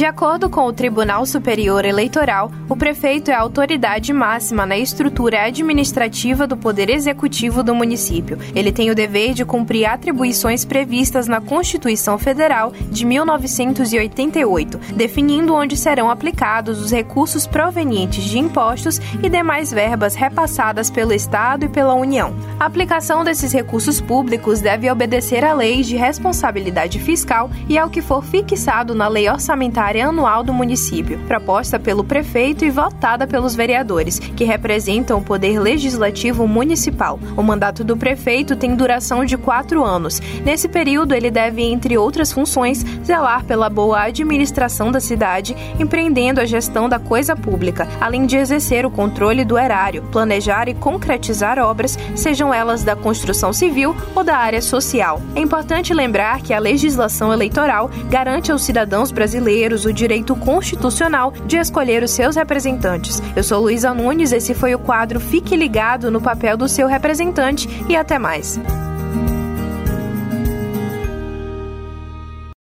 De acordo com o Tribunal Superior Eleitoral, o prefeito é a autoridade máxima na estrutura administrativa do Poder Executivo do município. Ele tem o dever de cumprir atribuições previstas na Constituição Federal de 1988, definindo onde serão aplicados os recursos provenientes de impostos e demais verbas repassadas pelo Estado e pela União. A aplicação desses recursos públicos deve obedecer à lei de responsabilidade fiscal e ao que for fixado na Lei Orçamentária Anual do município, proposta pelo prefeito e votada pelos vereadores, que representam o poder legislativo municipal. O mandato do prefeito tem duração de 4 anos. Nesse período, ele deve, entre outras funções, zelar pela boa administração da cidade, empreendendo a gestão da coisa pública, além de exercer o controle do erário, planejar e concretizar obras, sejam elas da construção civil ou da área social. É importante lembrar que a legislação eleitoral garante aos cidadãos brasileiros o direito constitucional de escolher os seus representantes. Eu sou Luísa Nunes, esse foi o quadro Fique Ligado no Papel do Seu Representante e até mais.